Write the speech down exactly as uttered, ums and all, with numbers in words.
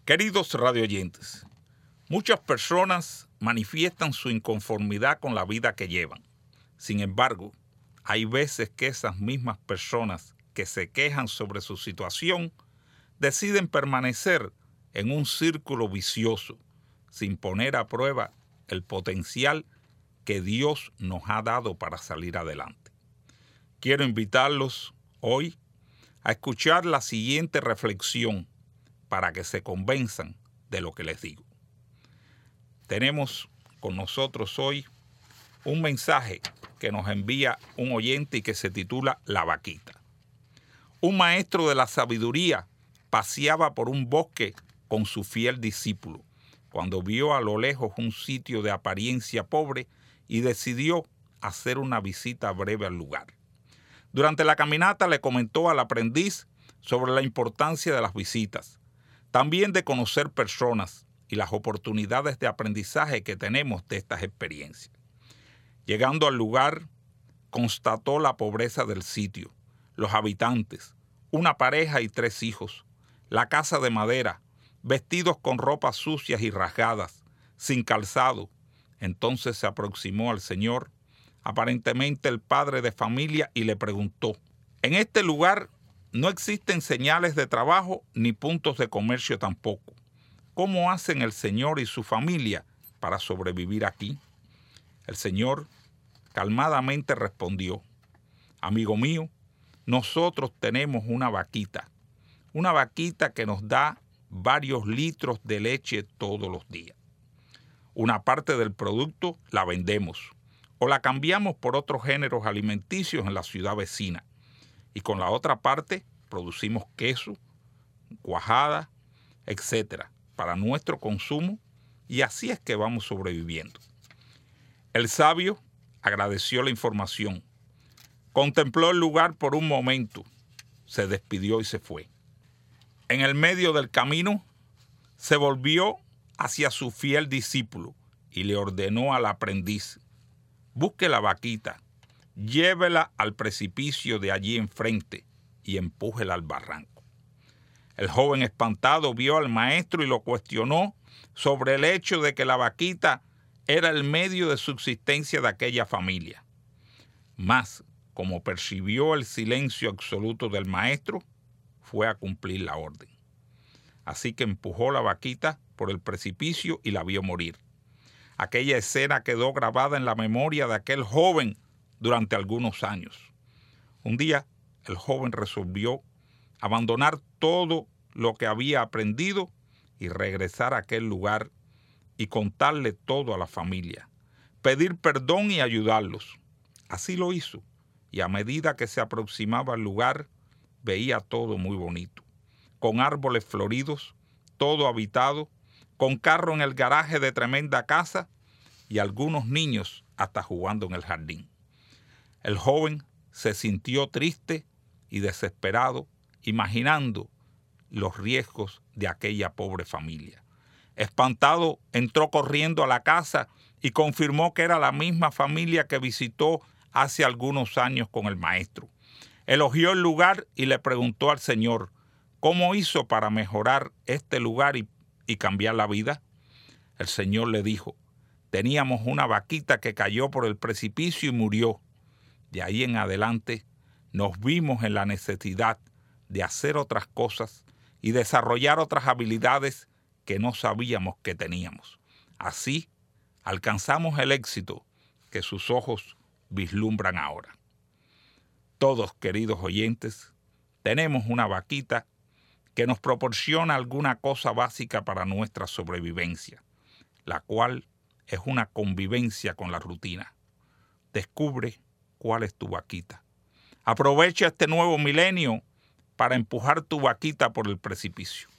Queridos radioyentes, muchas personas manifiestan su inconformidad con la vida que llevan. Sin embargo, hay veces que esas mismas personas que se quejan sobre su situación deciden permanecer en un círculo vicioso, sin poner a prueba el potencial que Dios nos ha dado para salir adelante. Quiero invitarlos hoy a escuchar la siguiente reflexión para que se convenzan de lo que les digo. Tenemos con nosotros hoy un mensaje que nos envía un oyente y que se titula La Vaquita. Un maestro de la sabiduría paseaba por un bosque con su fiel discípulo cuando vio a lo lejos un sitio de apariencia pobre y decidió hacer una visita breve al lugar. Durante la caminata le comentó al aprendiz sobre la importancia de las visitas, también de conocer personas y las oportunidades de aprendizaje que tenemos de estas experiencias. Llegando al lugar, constató la pobreza del sitio, los habitantes, una pareja y tres hijos, la casa de madera, vestidos con ropas sucias y rasgadas, sin calzado. Entonces se aproximó al Señor, aparentemente el padre de familia, y le preguntó: ¿en este lugar no existen señales de trabajo ni puntos de comercio tampoco? ¿Cómo hacen el Señor y su familia para sobrevivir aquí? El Señor calmadamente respondió: amigo mío, nosotros tenemos una vaquita, una vaquita que nos da varios litros de leche todos los días. Una parte del producto la vendemos o la cambiamos por otros géneros alimenticios en la ciudad vecina, y con la otra parte producimos queso, cuajada, etcétera, para nuestro consumo, y así es que vamos sobreviviendo. El sabio agradeció la información, contempló el lugar por un momento, se despidió y se fue. En el medio del camino, se volvió hacia su fiel discípulo y le ordenó al aprendiz: busque la vaquita, llévela al precipicio de allí enfrente y empújela al barranco. El joven espantado vio al maestro y lo cuestionó sobre el hecho de que la vaquita era el medio de subsistencia de aquella familia. Mas, como percibió el silencio absoluto del maestro, fue a cumplir la orden. Así que empujó la vaquita por el precipicio y la vio morir. Aquella escena quedó grabada en la memoria de aquel joven durante algunos años. Un día, el joven resolvió abandonar todo lo que había aprendido y regresar a aquel lugar y contarle todo a la familia, pedir perdón y ayudarlos. Así lo hizo, y a medida que se aproximaba al lugar, veía todo muy bonito, con árboles floridos, todo habitado, con carro en el garaje de tremenda casa y algunos niños hasta jugando en el jardín. El joven se sintió triste y desesperado, imaginando los riesgos de aquella pobre familia. Espantado, entró corriendo a la casa y confirmó que era la misma familia que visitó hace algunos años con el maestro. Elogió el lugar y le preguntó al Señor: ¿cómo hizo para mejorar este lugar y, y cambiar la vida? El Señor le dijo: teníamos una vaquita que cayó por el precipicio y murió. De ahí en adelante nos vimos en la necesidad de hacer otras cosas y desarrollar otras habilidades que no sabíamos que teníamos. Así alcanzamos el éxito que sus ojos vislumbran ahora. Todos, queridos oyentes, tenemos una vaquita que nos proporciona alguna cosa básica para nuestra sobrevivencia, la cual es una convivencia con la rutina. Descubre cuál es tu vaquita. Aprovecha este nuevo milenio para empujar tu vaquita por el precipicio.